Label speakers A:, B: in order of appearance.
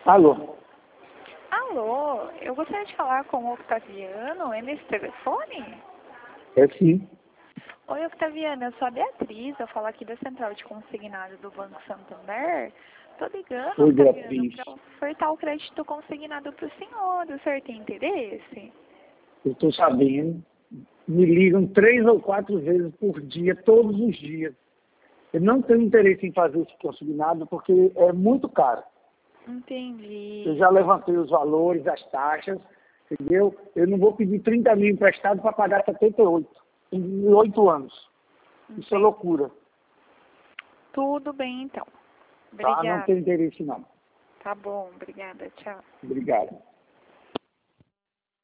A: Alô?
B: Alô, eu gostaria de falar com o Octaviano, é nesse telefone?
A: É sim.
B: Oi, Octaviano, eu sou a Beatriz, eu falo aqui da Central de Consignado do Banco Santander. Tô ligando,
A: Oi,
B: Octaviano,
A: Beatriz.
B: para ofertar o crédito consignado para o senhor. O senhor tem interesse?
A: Eu estou sabendo. Me ligam 3 ou 4 vezes por dia, todos os dias. Eu não tenho interesse em fazer esse consignado porque é muito caro.
B: Entendi.
A: Eu já levantei os valores, as taxas, entendeu? Eu não vou pedir 30 mil emprestado para pagar 78 em 8 anos. Isso é loucura.
B: Tudo bem, então.
A: Tá? Não
B: Obrigada.
A: tenho interesse não.
B: Tá bom, obrigada, tchau.
A: Obrigado.